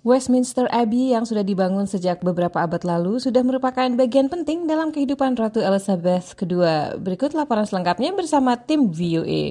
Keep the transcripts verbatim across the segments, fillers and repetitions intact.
Westminster Abbey yang sudah dibangun sejak beberapa abad lalu sudah merupakan bagian penting dalam kehidupan Ratu Elizabeth kedua. Berikut laporan selengkapnya bersama tim V O A.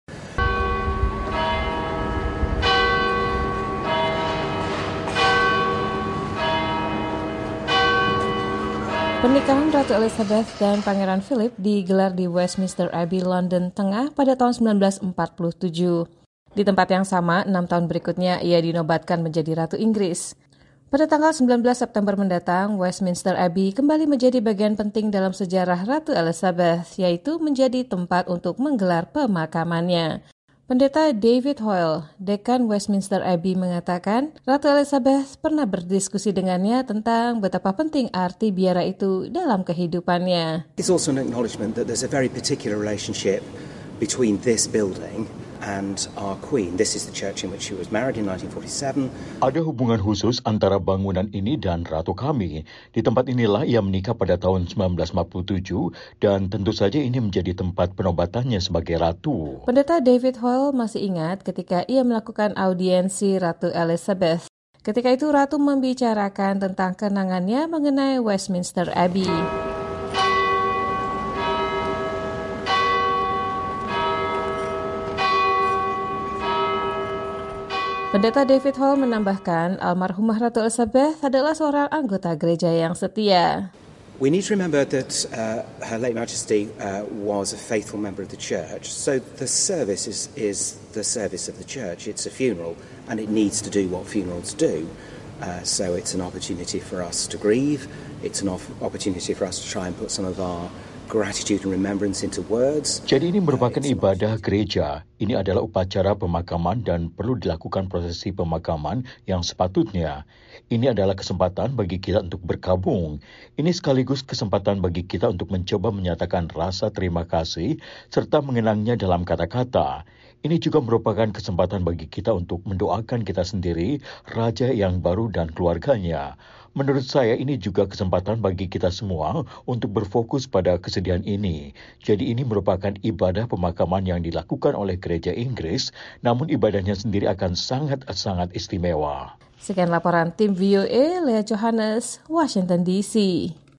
Pernikahan Ratu Elizabeth dan Pangeran Philip digelar di Westminster Abbey, London Tengah pada tahun sembilan belas empat puluh tujuh. Di tempat yang sama, enam tahun berikutnya ia dinobatkan menjadi Ratu Inggris. Pada tanggal sembilan belas September mendatang, Westminster Abbey kembali menjadi bagian penting dalam sejarah Ratu Elizabeth, yaitu menjadi tempat untuk menggelar pemakamannya. Pendeta David Hoyle, dekan Westminster Abbey, mengatakan Ratu Elizabeth pernah berdiskusi dengannya tentang betapa penting arti biara itu dalam kehidupannya. It's also an acknowledgement that there's a very particular relationship between this building and our Queen. This is the church in which she was married in nineteen forty-seven. Ada hubungan khusus antara bangunan ini dan Ratu kami. Di tempat inilah ia menikah pada tahun sembilan belas lima puluh tujuh dan tentu saja ini menjadi tempat penobatannya sebagai Ratu. Pendeta David Hoyle masih ingat ketika ia melakukan audiensi Ratu Elizabeth. Ketika itu Ratu membicarakan tentang kenangannya mengenai Westminster Abbey. Pendeta David Hall menambahkan, almarhumah Ratu Elizabeth adalah seorang anggota gereja yang setia. We need to remember that uh, Her late Majesty uh, was a faithful member of the church, so the service is, is the service of the church. It's a funeral, and it needs to do what funerals do. Uh, so it's an opportunity for us to grieve. It's an opportunity for us to try and put some of our gratitude and remembrance into words. Jadi ini merupakan ibadah gereja. Ini adalah upacara pemakaman dan perlu dilakukan prosesi pemakaman yang sepatutnya. Ini adalah kesempatan bagi kita untuk berkabung. Ini sekaligus kesempatan bagi kita untuk mencoba menyatakan rasa terima kasih serta mengenangnya dalam kata-kata. Ini juga merupakan kesempatan bagi kita untuk mendoakan kita sendiri, raja yang baru dan keluarganya. Menurut saya ini juga kesempatan bagi kita semua untuk berfokus pada kesedihan ini. Jadi ini merupakan ibadah pemakaman yang dilakukan oleh gereja Inggris, namun ibadahnya sendiri akan sangat-sangat istimewa. Sekian laporan tim V O A, Lea Johannes, Washington D C.